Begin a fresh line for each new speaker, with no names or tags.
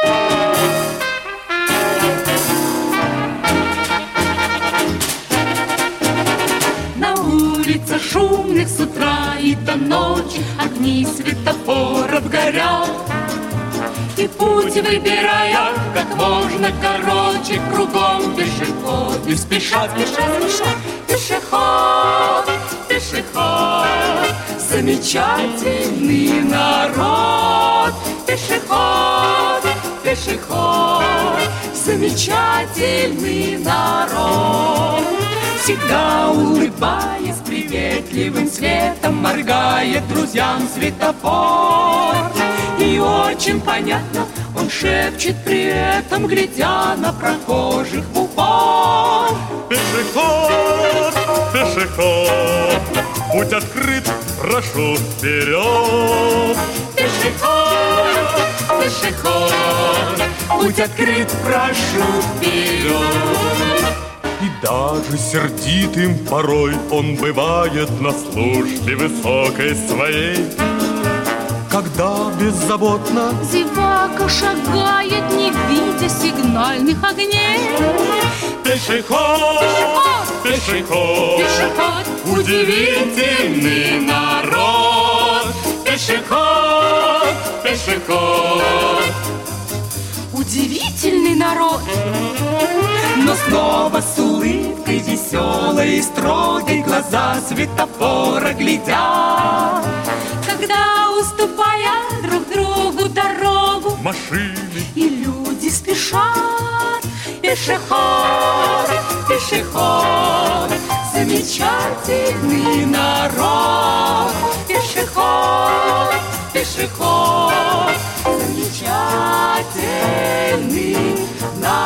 На улицах шумных с утра и до ночи огни светофоров горят. И путь выбирая как можно короче, кругом пешеходы спешат, спешат. Пешеход, пешеход, замечательный народ. Пешеход, пешеход, замечательный народ. Всегда улыбаясь приветливым светом, моргает друзьям светофор. И очень понятно он шепчет при этом, глядя на прохожих в упор.
Пешеход, пешеход, путь открыт, прошу вперед.
Пешеход, пешеход, путь открыт, прошу вперед.
И даже сердитым порой он бывает на службе высокой своей, когда беззаботно
зевака шагает, не видя сигнальных огней.
Пешеход, пешеход,
Пешеход,
удивительный народ. Пешеход, пешеход,
удивительный народ.
Но снова с улыбкой веселой и строгой глаза светофора глядят,
Когда, уступая друг другу дорогу,
машины
и люди спешат.
пешеход, пешеход, замечательный народ. Пешеход, пешеход, замечательный народ.